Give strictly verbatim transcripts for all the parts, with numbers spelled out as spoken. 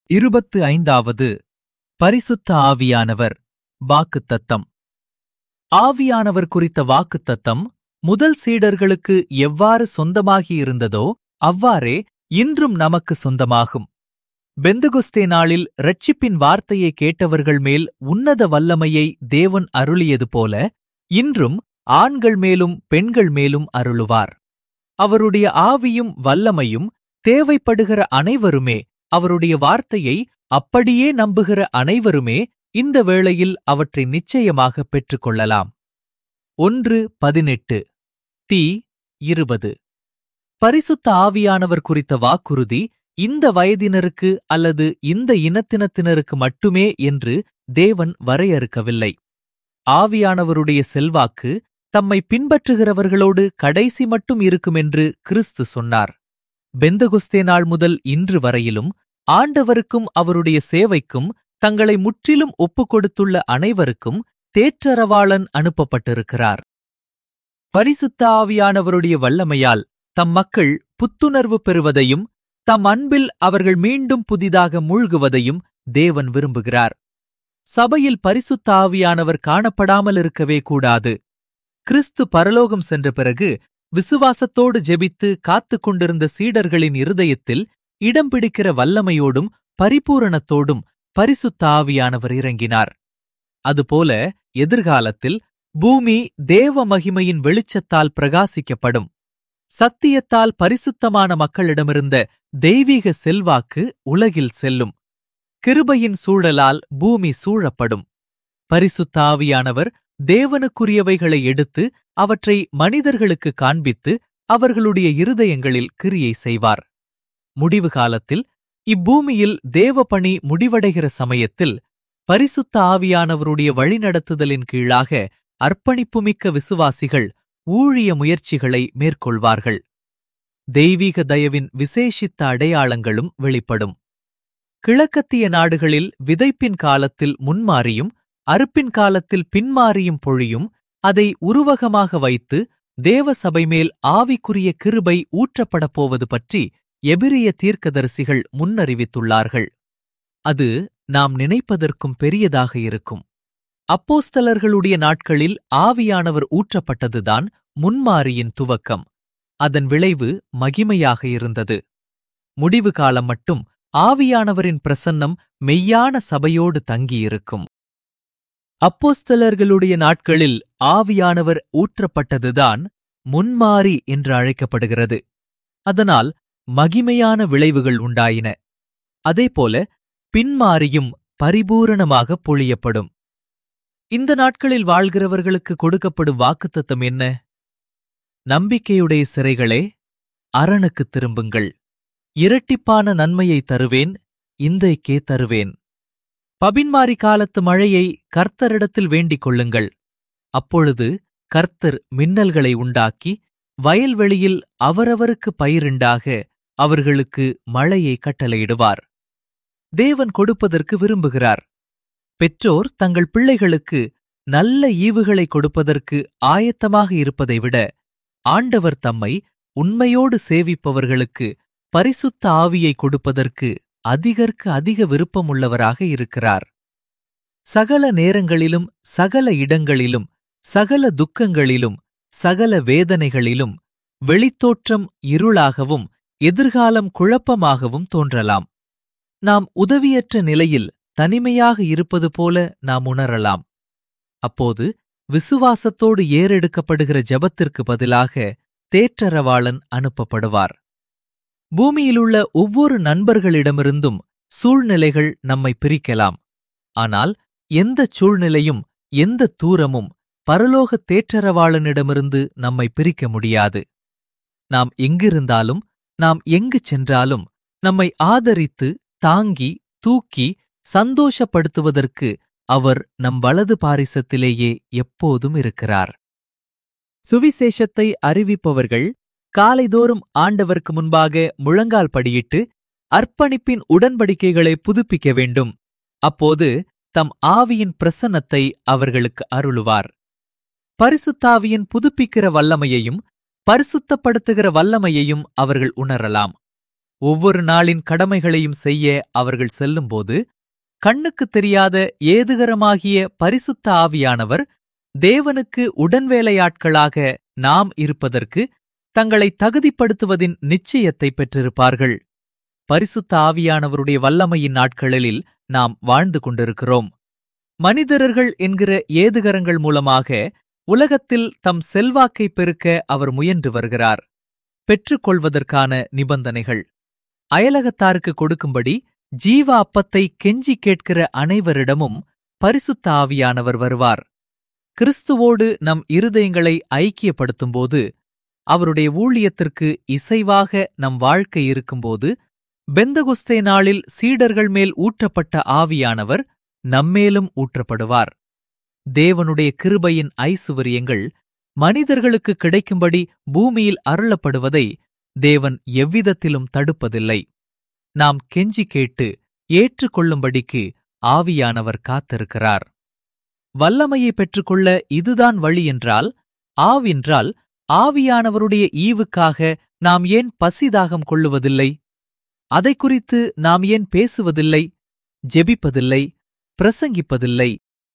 இருபத்து ஐந்தாவது பரிசுத்த ஆவியானவர் வாக்குத்தத்தம். ஆவியானவர் குறித்த வாக்குத்தத்தம் முதல் சீடர்களுக்கு எவ்வாறு சொந்தமாகியிருந்ததோ அவ்வாறே இன்றும் நமக்கு சொந்தமாகும். பெந்தெகொஸ்தே நாளில் இரட்சிப்பின் வார்த்தையை கேட்டவர்கள் மேல் உன்னத வல்லமையை தேவன் அருளியது போல இன்றும் ஆண்கள் மேலும் பெண்கள் மேலும் அருளுவார். அவருடைய ஆவியும் வல்லமையும் தேவைப்படுகிற அனைவருமே, அவருடைய வார்த்தையை அப்படியே நம்புகிற அனைவருமே இந்த வேளையில் அவற்றை நிச்சயமாக பெற்றுக்கொள்ளலாம். ஒன்று பதினெட்டு தி இருபது. பரிசுத்த ஆவியானவர் குறித்த வாக்குறுதி இந்த வயதினருக்கு அல்லது இந்த இனத்தினத்தினருக்கு மட்டுமே என்று தேவன் வரையறுக்கவில்லை. ஆவியானவருடைய செல்வாக்கு தம்மை பின்பற்றுகிறவர்களோடு கடைசி மட்டும் இருக்குமென்று கிறிஸ்து சொன்னார். பெந்தெகொஸ்தே நாள் முதல் இன்று வரையிலும் ஆண்டவருக்கும் அவருடைய சேவைக்கும் தங்களை முற்றிலும் ஒப்புக்கொடுத்துள்ள அனைவருக்கும் தேற்றரவாளன் அனுப்பப்பட்டிருக்கிறார். பரிசுத்த ஆவியானவருடைய வல்லமையால் தம் மக்கள் புத்துணர்வு பெறுவதையும் தம் அன்பில் அவர்கள் மீண்டும் புதிதாக மூழ்குவதையும் தேவன் விரும்புகிறார். சபையில் பரிசுத்த ஆவியானவர் காணப்படாமல் இருக்கவே கூடாது. கிறிஸ்து பரலோகம் சென்ற பிறகு விசுவாசத்தோடு ஜெபித்து காத்துக் கொண்டிருந்த சீடர்களின் இருதயத்தில் இடம் பிடிக்கிற வல்லமையோடும் பரிபூரணத்தோடும் பரிசுத்த ஆவியானவர் இறங்கினார். அதுபோல எதிர்காலத்தில் பூமி தேவ மகிமையின் வெளிச்சத்தால் பிரகாசிக்கப்படும். சத்தியத்தால் பரிசுத்தமான மக்களிடமிருந்த தெய்வீக செல்வாக்கு உலகில் செல்லும். கிருபையின் சூழலால் பூமி சூழப்படும். பரிசுத்த ஆவியானவர் தேவனுக்குரியவைகளை எடுத்து அவற்றை மனிதர்களுக்கு காண்பித்து அவர்களுடைய இருதயங்களில் கிரியை செய்வார். முடிவு காலத்தில் இப்பூமியில் தேவபணி முடிவடைகிற சமயத்தில் பரிசுத்த ஆவியானவருடைய வழிநடத்துதலின் கீழாக அர்ப்பணிப்புமிக்க விசுவாசிகள் ஊழிய முயற்சிகளை மேற்கொள்வார்கள். தெய்வீக தயவின் விசேஷித்த அடையாளங்களும் வெளிப்படும். கிழக்கத்திய நாடுகளில் விதைப்பின் காலத்தில் முன்மாறியும் அறுப்பின் காலத்தில் பின்மாறியும் பொழியும் அதை உருவகமாக வைத்து தேவ சபை மேல் ஆவிக்குரிய கிருபை ஊற்றப்படப் போவது பற்றி எபிரிய தீர்க்கதரிசிகள் முன்னறிவித்துள்ளார்கள். அது நாம் நினைப்பதற்கும் பெரியதாக இருக்கும். அப்போஸ்தலர்களுடைய நாட்களில் ஆவியானவர் ஊற்றப்பட்டதுதான் முன்மாறியின் துவக்கம். அதன் விளைவு மகிமையாக இருந்தது. முடிவு காலம் மட்டும் ஆவியானவரின் பிரசன்னம் மெய்யான சபையோடு தங்கியிருக்கும். அப்போஸ்தலர்களுடைய நாட்களில் ஆவியானவர் ஊற்றப்பட்டதுதான் முன்மாறி என்று அழைக்கப்படுகிறது. அதனால் மகிமையான விளைவுகள் உண்டாயின. அதேபோல பின்மாறியும் பரிபூரணமாக பொழியப்படும். இந்த நாட்களில் வாழ்கிறவர்களுக்கு கொடுக்கப்படும் வாக்குத்தத்தம் என்ன? நம்பிக்கையுடைய சிறைகளே, அரணுக்குத் திரும்புங்கள். இரட்டிப்பான நன்மையை தருவேன், இன்றைக்கே தருவேன். பபின்மாரி காலத்து மழையை கர்த்தரிடத்தில் வேண்டிக் கொள்ளுங்கள். அப்பொழுது கர்த்தர் மின்னல்களை உண்டாக்கி வயல்வெளியில் அவரவருக்கு பயிருண்டாக அவர்களுக்கு மழையை கட்டளையிடுவார். தேவன் கொடுப்பதற்கு விரும்புகிறார். பெற்றோர் தங்கள் பிள்ளைகளுக்கு நல்ல ஈவுகளை கொடுப்பதற்கு ஆயத்தமாக இருப்பதை விட ஆண்டவர் தம்மை உண்மையோடு சேவிப்பவர்களுக்கு பரிசுத்த ஆவியை கொடுப்பதற்கு அதிகற்கு அதிக விருப்பமுள்ளவராக இருக்கிறார். சகல நேரங்களிலும் சகல இடங்களிலும் சகல துக்கங்களிலும் சகல வேதனைகளிலும் வெளித்தோற்றம் இருளாகவும் எதிர்காலம் குழப்பமாகவும் தோன்றலாம். நாம் உதவியற்ற நிலையில் தனிமையாக இருப்பது போல நாம் உணரலாம். அப்போது விசுவாசத்தோடு ஏறெடுக்கப்படுகிற ஜெபத்திற்கு பதிலாக தேற்றரவாளன் அனுப்பப்படுவார். பூமியிலுள்ள ஒவ்வொரு நண்பர்களிடமிருந்தும் சூழ்நிலைகள் நம்மை பிரிக்கலாம். ஆனால் எந்தச் சூழ்நிலையும் எந்த தூரமும் பரலோக தேற்றரவாளனிடமிருந்து நம்மை பிரிக்க முடியாது. நாம் எங்கிருந்தாலும் நாம் எங்கு சென்றாலும் நம்மை ஆதரித்து தாங்கி தூக்கி சந்தோஷப்படுத்துவதற்கு அவர் நம் வலது பாரிசத்திலேயே எப்போதும் இருக்கிறார். சுவிசேஷத்தை அறிவிப்பவர்கள் காலைதோறும் ஆண்டவருக்கு முன்பாக முழங்கால் படியிட்டு அர்ப்பணிப்பின் உடன்படிக்கைகளை புதுப்பிக்க வேண்டும். அப்போது தம் ஆவியின் பிரசன்னத்தை அவர்களுக்கு அருளுவார். பரிசுத்தாவியின் புதுப்பிக்கிற வல்லமையையும் பரிசுத்தப்படுத்துகிற வல்லமையையும் அவர்கள் உணரலாம். ஒவ்வொரு நாளின் கடமைகளையும் செய்ய அவர்கள் செல்லும்போது கண்ணுக்குத் தெரியாத ஏதுகரமாகிய பரிசுத்த ஆவியானவர் தேவனுக்கு உடன்வேலையாட்களாக நாம் இருப்பதற்கு தங்களை தகுதிப்படுத்துவதின் நிச்சயத்தை பெற்றிருப்பார்கள். பரிசுத்த ஆவியானவருடைய வல்லமையின் நாட்களில் நாம் வாழ்ந்து கொண்டிருக்கிறோம். மனிதர்கள் என்கிற ஏதுகரங்கள் மூலமாக உலகத்தில் தம் செல்வாக்கை பெருக்க அவர் முயன்று வருகிறார். பெற்றுக்கொள்வதற்கான நிபந்தனைகள்: அயலகத்தாருக்கு கொடுக்கும்படி ஜீவ அப்பத்தை கெஞ்சி கேட்கிற அனைவரிடமும் பரிசுத்த ஆவியானவர் வருவார். கிறிஸ்துவோடு நம் இருதயங்களை ஐக்கியப்படுத்தும்போது, அவருடைய ஊழியத்திற்கு இசைவாக நம் வாழ்க்கை இருக்கும்போது, பெந்தகொஸ்தே நாளில் சீடர்கள் மேல் ஊற்றப்பட்ட ஆவியானவர் நம்மேலும் ஊற்றப்படுவார். தேவனுடைய கிருபையின் ஐசுவரியங்கள் மனிதர்களுக்கு கிடைக்கும்படி பூமியில் அருளப்படுவதை தேவன் எவ்விதத்திலும் தடுப்பதில்லை. நாம் கெஞ்சி கேட்டு ஏற்றுக்கொள்ளும்படிக்கு ஆவியானவர் காத்திருக்கிறார். வல்லமையை பெற்றுக்கொள்ள இதுதான் வழி என்றால், ஆவென்றால் ஆவியானவருடைய ஈவுக்காக நாம் ஏன் பசிதாகம் கொள்ளுவதில்லை? அதை குறித்து நாம் ஏன் பேசுவதில்லை, ஜெபிப்பதில்லை, பிரசங்கிப்பதில்லை?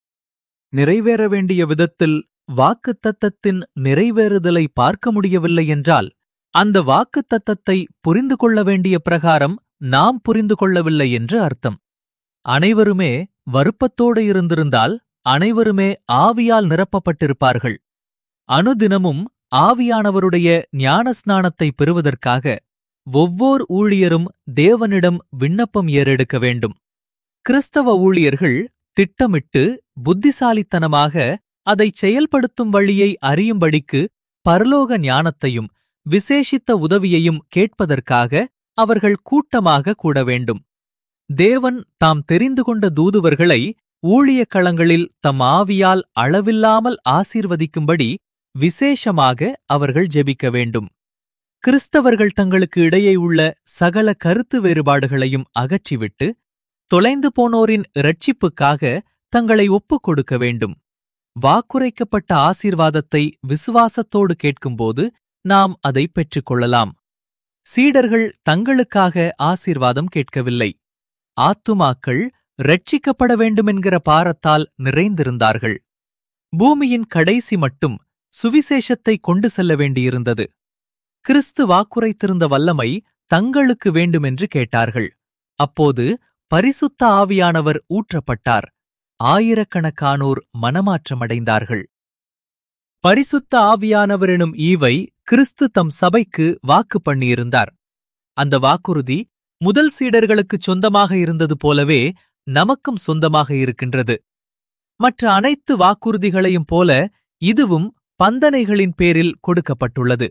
நிறைவேற வேண்டிய விதத்தில் வாக்குத்தத்தத்தின் நிறைவேறுதலை பார்க்க முடியவில்லை என்றால், அந்த வாக்குத்தத்தத்தை புரிந்து கொள்ள வேண்டிய பிரகாரம் நாம் புரிந்து கொள்ளவில்லை என்று அர்த்தம். அனைவருமே வருப்பத்தோடு இருந்திருந்தால் அனைவருமே ஆவியால் நிரப்பப்பட்டிருப்பார்கள். அனுதினமும் ஆவியானவருடைய ஞானஸ்நானத்தை பெறுவதற்காக ஒவ்வோர் ஊழியரும் தேவனிடம் விண்ணப்பம் ஏறெடுக்க வேண்டும். கிறிஸ்தவ ஊழியர்கள் திட்டமிட்டு புத்திசாலித்தனமாக அதை செயல்படுத்தும் வழியை அறியும்படிக்கு பரலோக ஞானத்தையும் விசேஷித்த உதவியையும் கேட்பதற்காக அவர்கள் கூட்டமாக கூட வேண்டும். தேவன் தாம் தெரிந்து கொண்ட தூதுவர்களை ஊழியக் களங்களில் தம் ஆவியால் அளவில்லாமல் ஆசீர்வதிக்கும்படி விசேஷமாக அவர்கள் ஜெபிக்க வேண்டும். கிறிஸ்தவர்கள் தங்களுக்கு இடையே உள்ள சகல கருத்து வேறுபாடுகளையும் அகற்றிவிட்டு தொலைந்து போனோரின் இரட்சிப்புக்காக தங்களை ஒப்புக் கொடுக்க வேண்டும். வாக்குரைக்கப்பட்ட ஆசீர்வாதத்தை விசுவாசத்தோடு கேட்கும்போது நாம் அதை பெற்றுக்கொள்ளலாம். சீடர்கள் தங்களுக்காக ஆசீர்வாதம் கேட்கவில்லை. ஆத்துமாக்கள் இரட்சிக்கப்பட வேண்டுமென்கிற பாரத்தால் நிறைந்திருந்தார்கள். பூமியின் கடைசி மட்டும் சுவிசேஷத்தை கொண்டு செல்ல வேண்டியிருந்தது. கிறிஸ்து வாக்குரைத்திருந்த வல்லமை தங்களுக்கு வேண்டுமென்று கேட்டார்கள். அப்போது பரிசுத்த ஆவியானவர் ஊற்றப்பட்டார். ஆயிரக்கணக்கானோர் மனமாற்றமடைந்தார்கள். பரிசுத்த ஆவியானவரெனும் ஈவை கிறிஸ்து தம் சபைக்கு வாக்கு பண்ணியிருந்தார். அந்த வாக்குறுதி முதல் சீடர்களுக்குச் சொந்தமாக இருந்தது போலவே நமக்கும் சொந்தமாக இருக்கின்றது. மற்ற அனைத்து வாக்குறுதிகளையும் போல இதுவும் பந்தனைகளின் பேரில் கொடுக்கப்பட்டுள்ளது.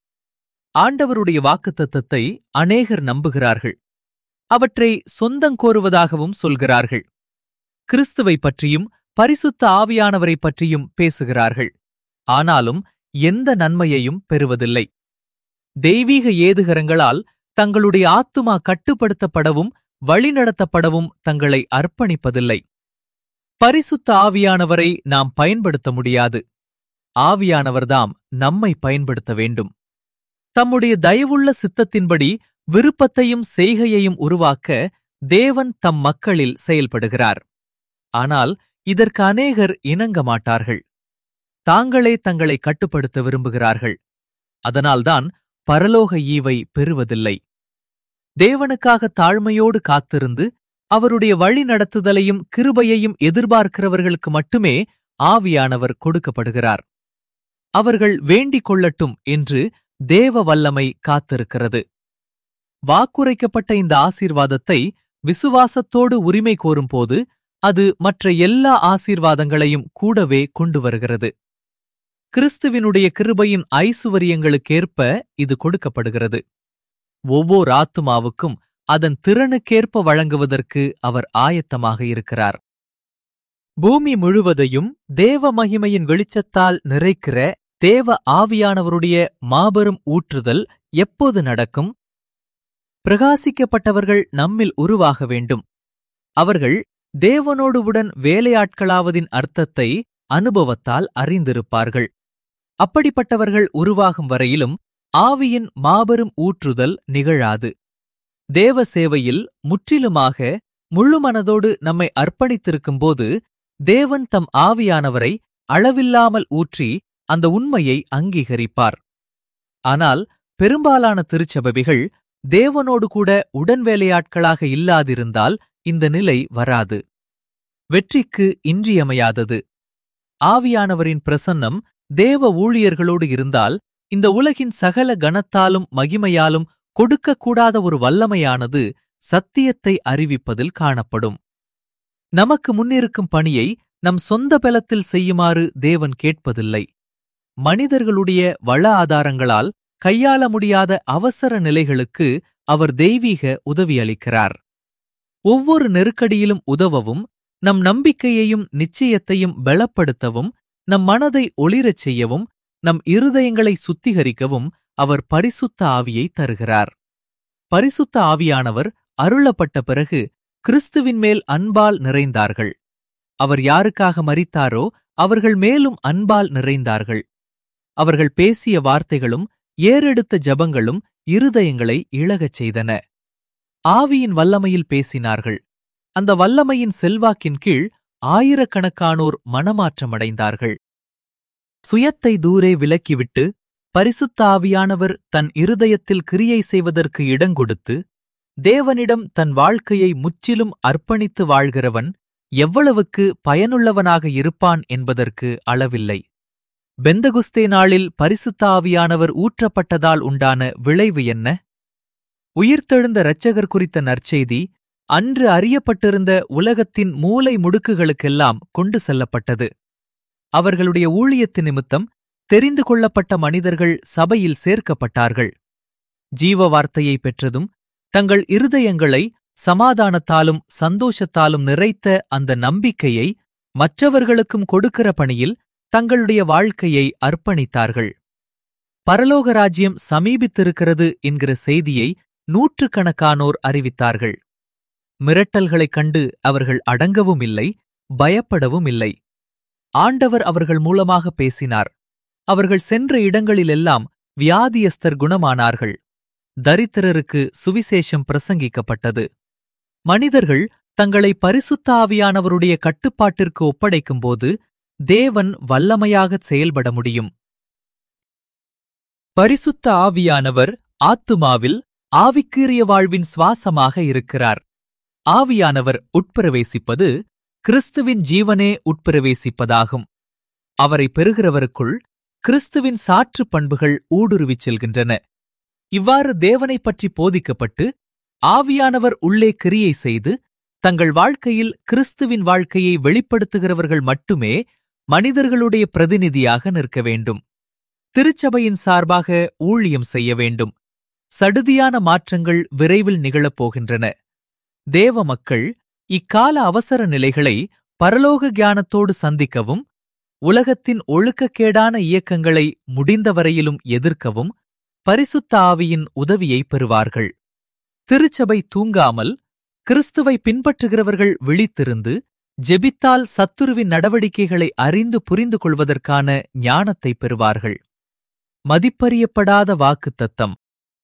ஆண்டவருடைய வாக்குத்தத்தத்தை அநேகர் நம்புகிறார்கள். அவற்றை சொந்தங்கோருவதாகவும் சொல்கிறார்கள். கிறிஸ்துவைப் பற்றியும் பரிசுத்த ஆவியானவரைப் பற்றியும் பேசுகிறார்கள். ஆனாலும் எந்த நன்மையையும் பெறுவதில்லை. தெய்வீக ஏதுகரங்களால் தங்களுடைய ஆத்துமா கட்டுப்படுத்தப்படவும் வழிநடத்தப்படவும் தங்களை அர்ப்பணிப்பதில்லை. பரிசுத்த ஆவியானவரை நாம் பயன்படுத்த முடியாது. ஆவியானவர்தாம் நம்மை பயன்படுத்த வேண்டும். தம்முடைய தயவுள்ள சித்தத்தின்படி விருப்பத்தையும் செய்கையையும் உருவாக்க தேவன் தம் மக்களில் செயல்படுகிறார். ஆனால் இதற்கு அநேகர் இணங்க மாட்டார்கள். தாங்களே தங்களை கட்டுப்படுத்த விரும்புகிறார்கள். அதனால்தான் பரலோக ஈவை பெறுவதில்லை. தேவனுக்காக தாழ்மையோடு காத்திருந்து அவருடைய வழி நடத்துதலையும் கிருபையையும் எதிர்பார்க்கிறவர்களுக்கு மட்டுமே ஆவியானவர் கொடுக்கப்படுகிறார். அவர்கள் வேண்டிக் கொள்ளட்டும் என்று தேவ வல்லமை காத்திருக்கிறது. வாக்குரைக்கப்பட்ட இந்த ஆசீர்வாதத்தை விசுவாசத்தோடு உரிமை கோரும்போது அது மற்ற எல்லா ஆசீர்வாதங்களையும் கூடவே கொண்டு வருகிறது. கிறிஸ்துவினுடைய கிருபையின் ஐசுவரியங்களுக்கேற்ப இது கொடுக்கப்படுகிறது. ஒவ்வொரு ஆத்துமாவுக்கும் அதன் திறனுக்கேற்ப வழங்குவதற்கு அவர் ஆயத்தமாக இருக்கிறார். பூமி முழுவதையும் தேவ மகிமையின் வெளிச்சத்தால் நிறைக்கிற தேவ ஆவியானவருடைய மாபெரும் ஊற்றுதல் எப்போது நடக்கும்? பிரகாசிக்கப்பட்டவர்கள் நம்மில் உருவாக வேண்டும். அவர்கள் தேவனோடுவுடன் வேலையாட்களாவதின் அர்த்தத்தை அனுபவத்தால் அறிந்திருப்பார்கள். அப்படிப்பட்டவர்கள் உருவாகும் வரையிலும் ஆவியின் மாபெரும் ஊற்றுதல் நிகழாது. தேவ சேவையில் முற்றிலுமாக முழுமனதோடு நம்மை அர்ப்பணித்திருக்கும்போது தேவன் தம் ஆவியானவரை அளவில்லாமல் ஊற்றி அந்த உண்மையை அங்கீகரிப்பார். ஆனால் பெரும்பாலான திருச்சபைகள் தேவனோடு கூட உடன்வேலையாட்களாக இல்லாதிருந்தால் இந்த நிலை வராது. வெற்றிக்கு இன்றியமையாதது. ஆவியானவரின் பிரசன்னம் தேவ ஊழியர்களோடு இருந்தால் இந்த உலகின் சகல கனத்தாலும் மகிமையாலும் கொடுக்கக்கூடாத ஒரு வல்லமையானது சத்தியத்தை அறிவிப்பதில் காணப்படும். நமக்கு முன்னிருக்கும் பணியை நம் சொந்த பலத்தில் செய்யுமாறு தேவன் கேட்பதில்லை. மனிதர்களுடைய வள ஆதாரங்களால் கையாள முடியாத அவசர நிலைகளுக்கு அவர் தெய்வீக உதவியளிக்கிறார். ஒவ்வொரு நெருக்கடியிலும் உதவவும், நம் நம்பிக்கையையும் நிச்சயத்தையும் பலப்படுத்தவும், நம் மனதை ஒளிரச் செய்யவும், நம் இருதயங்களை சுத்திகரிக்கவும் அவர் பரிசுத்த ஆவியை தருகிறார். பரிசுத்த ஆவியானவர் அருளப்பட்ட பிறகு கிறிஸ்துவின் மேல் அன்பால் நிறைந்தார்கள். அவர் யாருக்காக மரித்தாரோ அவர்கள் மேலும் அன்பால் நிறைந்தார்கள். அவர்கள் பேசிய வார்த்தைகளும் ஏறெடுத்த ஜபங்களும் இருதயங்களை இளகச் செய்தன. ஆவியின் வல்லமையில் பேசினார்கள். அந்த வல்லமையின் செல்வாக்கின் கீழ் ஆயிரக்கணக்கானோர் மனமாற்றமடைந்தார்கள். சுயத்தை தூரே விலக்கிவிட்டு பரிசுத்த ஆவியானவர் தன் இருதயத்தில் கிரியை செய்வதற்கு இடங்கொடுத்து தேவனிடம் தன் வாழ்க்கையை முற்றிலும் அர்ப்பணித்து வாழ்கிறவன் எவ்வளவுக்கு பயனுள்ளவனாக இருப்பான் என்பதற்கு அளவில்லை. பெந்தகுஸ்தே நாளில் பரிசுத்த ஆவியானவர் ஊற்றப்பட்டதால் உண்டான விளைவு என்ன? உயிர்த்தெழுந்த இரட்சகர் குறித்த நற்செய்தி அன்று அறியப்பட்டிருந்த உலகத்தின் மூலை முடுக்குகளுக்கெல்லாம் கொண்டு செல்லப்பட்டது. அவர்களுடைய ஊழியத்து நிமித்தம் தெரிந்து கொள்ளப்பட்ட மனிதர்கள் சபையில் சேர்க்கப்பட்டார்கள். ஜீவ வார்த்தையை பெற்றதும் தங்கள் இருதயங்களை சமாதானத்தாலும் சந்தோஷத்தாலும் நிறைத்த அந்த நம்பிக்கையை மற்றவர்களுக்கும் கொடுக்கிற பணியில் தங்களுடைய வாழ்க்கையை அர்ப்பணித்தார்கள். பரலோக ராஜ்யம் சமீபித்திருக்கிறது என்கிற செய்தியை நூற்றுக்கணக்கானோர் அறிவித்தார்கள். மிரட்டல்களைக் கண்டு அவர்கள் அடங்கவும் இல்லை, பயப்படவும் இல்லை. ஆண்டவர் அவர்கள் மூலமாக பேசினார். அவர்கள் சென்ற இடங்களிலெல்லாம் வியாதியஸ்தர் குணமானார்கள். தரித்திரருக்கு சுவிசேஷம் பிரசங்கிக்கப்பட்டது. மனிதர்கள் தங்களை பரிசுத்த ஆவியானவருடைய கட்டுப்பாட்டிற்கு ஒப்படைக்கும்போது தேவன் வல்லமையாகச் செயல்பட முடியும். பரிசுத்த ஆவியானவர் ஆத்துமாவில் ஆவிக்குரிய வாழ்வின் சுவாசமாக இருக்கிறார். ஆவியானவர் உட்பிரவேசிப்பது கிறிஸ்துவின் ஜீவனே உட்பிரவேசிப்பதாகும். அவரை பெறுகிறவருக்குள் கிறிஸ்துவின் சாற்று பண்புகள் ஊடுருவிச் செல்கின்றன. இவ்வாறு தேவனைப் பற்றி போதிக்கப்பட்டு ஆவியானவர் உள்ளே கிரியை செய்து தங்கள் வாழ்க்கையில் கிறிஸ்துவின் வாழ்க்கையை வெளிப்படுத்துகிறவர்கள் மட்டுமே மனிதர்களுடைய பிரதிநிதியாக நிற்க வேண்டும். திருச்சபையின் சார்பாக ஊழியம் செய்ய வேண்டும். சடுதியான மாற்றங்கள் விரைவில் நிகழப்போகின்றன. தேவ மக்கள் இக்கால அவசர நிலைகளை பரலோக ஞானத்தோடு சந்திக்கவும், உலகத்தின் ஒழுக்கக்கேடான இயக்கங்களை முடிந்தவரையிலும் எதிர்க்கவும் பரிசுத்த ஆவியின் உதவியை பெறுவார்கள். திருச்சபை தூங்காமல், கிறிஸ்துவை பின்பற்றுகிறவர்கள் விழித்திருந்து ஜெபித்தால் சத்துருவின் நடவடிக்கைகளை அறிந்து புரிந்து கொள்வதற்கான ஞானத்தை பெறுவார்கள். மதிப்பறியப்படாத வாக்குத்தத்தம்.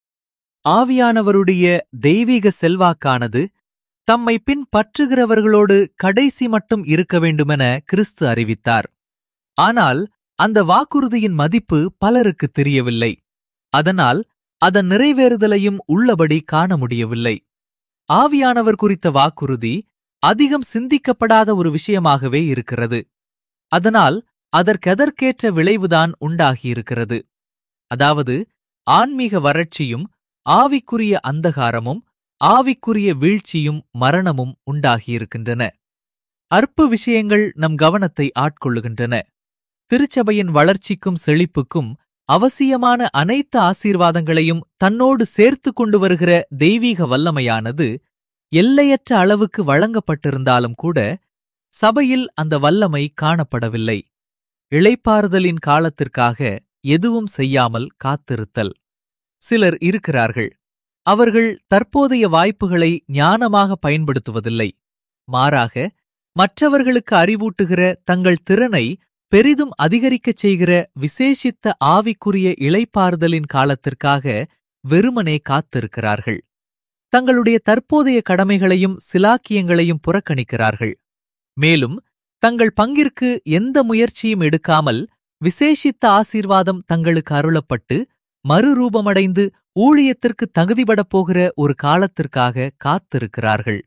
ஆவியானவருடைய தெய்வீக செல்வாக்கானது தம்மை பின்பற்றுகிறவர்களோடு கடைசி மட்டும் இருக்க வேண்டுமென கிறிஸ்து அறிவித்தார். ஆனால் அந்த வாக்குறுதியின் மதிப்பு பலருக்கு தெரியவில்லை. அதனால் அதன் நிறைவேறுதலையும் உள்ளபடி காண முடியவில்லை. ஆவியானவர் குறித்த வாக்குறுதி அதிகம் சிந்திக்கப்படாத ஒரு விஷயமாகவே இருக்கிறது. அதனால் அதற்கெதற்கேற்ற விளைவுதான் உண்டாகியிருக்கிறது. அதாவது ஆன்மீக வறட்சியும் ஆவிக்குரிய அந்தகாரமும் ஆவிக்குரிய வீழ்ச்சியும் மரணமும் உண்டாகியிருக்கின்றன. அற்ப விஷயங்கள் நம் கவனத்தை ஆட்கொள்ளுகின்றன. திருச்சபையின் வளர்ச்சிக்கும் செழிப்புக்கும் அவசியமான அனைத்து ஆசீர்வாதங்களையும் தன்னோடு சேர்த்து கொண்டு வருகிற தெய்வீக வல்லமையானது எல்லையற்ற அளவுக்கு வழங்கப்பட்டிருந்தாலும் கூட சபையில் அந்த வல்லமை காணப்படவில்லை. இளைப்பாறுதலின் காலத்திற்காக எதுவும் செய்யாமல் காத்திருத்தல். சிலர் இருக்கிறார்கள். அவர்கள் தற்போதைய வாய்ப்புகளை ஞானமாக பயன்படுத்துவதில்லை. மாறாக மற்றவர்களுக்கு அறிவூட்டுகிற தங்கள் திறனை பெரிதும் அதிகரிக்கச் செய்கிற விசேஷித்த ஆவிக்குரிய இளைப்பாறுதலின் காலத்திற்காக வெறுமனே காத்திருக்கிறார்கள். தங்களுடைய தற்போதைய கடமைகளையும் சிலாக்கியங்களையும் புறக்கணிக்கிறார்கள். மேலும் தங்கள் பங்கிற்கு எந்த முயற்சியும் எடுக்காமல் விசேஷித்த ஆசீர்வாதம் தங்களுக்கு அருளப்பட்டு மறுரூபமடைந்து ஊழியத்திற்கு தகுதிபடப் போகிற ஒரு காலத்திற்காக காத்திருக்கிறார்கள்.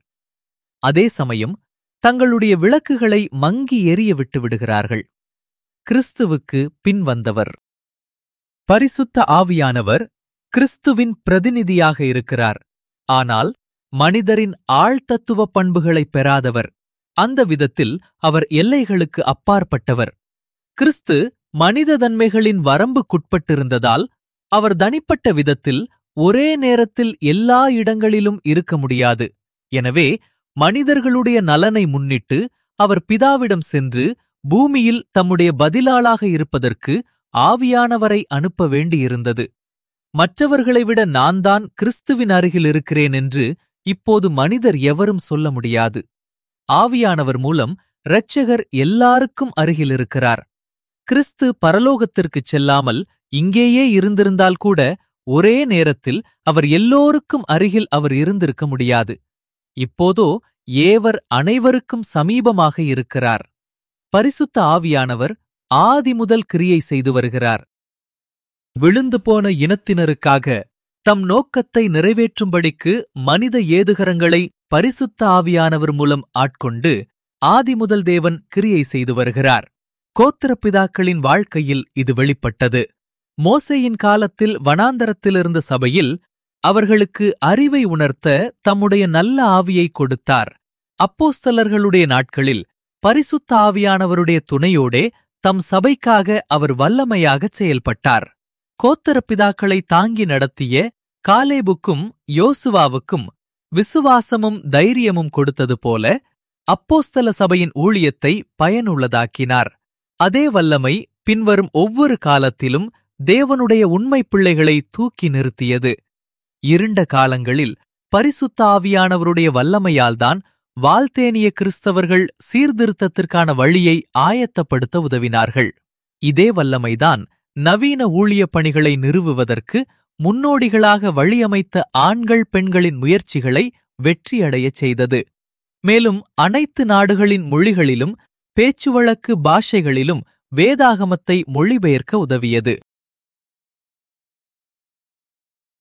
அதே சமயம் தங்களுடைய விளக்குகளை மங்கி எரிய விட்டு விடுகிறார்கள். கிறிஸ்துவுக்கு பின்வந்தவர். பரிசுத்த ஆவியானவர் கிறிஸ்துவின் பிரதிநிதியாக இருக்கிறார். ஆனால் மனிதரின் ஆழ்தத்துவ பண்புகளைப் பெறாதவர். அந்த விதத்தில் அவர் எல்லைகளுக்கு அப்பாற்பட்டவர். கிறிஸ்து மனித தன்மைகளின் வரம்புக்குட்பட்டிருந்ததால் அவர் தனிப்பட்ட விதத்தில் ஒரே நேரத்தில் எல்லா இடங்களிலும் இருக்க முடியாது. எனவே மனிதர்களுடைய நலனை முன்னிட்டு அவர் பிதாவிடம் சென்று பூமியில் தம்முடைய பதிலாளாக இருப்பதற்கு ஆவியானவரை அனுப்ப வேண்டியிருந்தது. மற்றவர்களை விட நான் தான் கிறிஸ்துவின் அருகில் இருக்கிறேன் என்று இப்போது மனிதர் எவரும் சொல்ல முடியாது. ஆவியானவர் மூலம் இரட்சகர் எல்லாருக்கும் அருகில் இருக்கிறார். கிறிஸ்து பரலோகத்திற்குச் செல்லாமல் இங்கேயே இருந்திருந்தால் கூட ஒரே நேரத்தில் அவர் எல்லோருக்கும் அருகில் அவர் இருந்திருக்க முடியாது. இப்போதோ ஏவர் அனைவருக்கும் சமீபமாக இருக்கிறார். பரிசுத்த ஆவியானவர் ஆதி முதல் கிரியை செய்து வருகிறார். விழுந்து போன இனத்தினருக்காக தம் நோக்கத்தை நிறைவேற்றும்படிக்கு மனித ஏதுகரங்களை பரிசுத்த ஆவியானவர் மூலம் ஆட்கொண்டு ஆதி முதல் தேவன் கிரியை செய்து வருகிறார். கோத்திரப்பிதாக்களின் வாழ்க்கையில் இது வெளிப்பட்டது. மோசேயின் காலத்தில் வனாந்தரத்திலிருந்த சபையில் அவர்களுக்கு அறிவை உணர்த்த தம்முடைய நல்ல ஆவியை கொடுத்தார். அப்போஸ்தலர்களுடைய நாட்களில் பரிசுத்த ஆவியானவருடைய துணையோடே தம் சபைக்காக அவர் வல்லமையாகச் செயல்பட்டார். கோத்திரப்பிதாக்களை தாங்கி நடத்திய காலேபுக்கும் யோசுவாவுக்கும் விசுவாசமும் தைரியமும் கொடுத்தது போல அப்போஸ்தல சபையின் ஊழியத்தை பயனுள்ளதாக்கினார். அதே வல்லமை பின்வரும் ஒவ்வொரு காலத்திலும் தேவனுடைய உண்மைப் பிள்ளைகளை தூக்கி நிறுத்தியது. இருண்ட காலங்களில் பரிசுத்த ஆவியானவருடைய வல்லமையால்தான் வால்தேனிய கிறிஸ்தவர்கள் சீர்திருத்தத்திற்கான வழியை ஆயத்தப்படுத்த உதவினார்கள். இதே வல்லமைதான் நவீன ஊழியப் பணிகளை நிறுவுவதற்கு முன்னோடிகளாக வழியமைத்த ஆண்கள் பெண்களின் முயற்சிகளை வெற்றியடையச் செய்தது. மேலும் அனைத்து நாடுகளின் மொழிகளிலும் பேச்சுவழக்கு பாஷைகளிலும் வேதாகமத்தை மொழிபெயர்க்க உதவியது.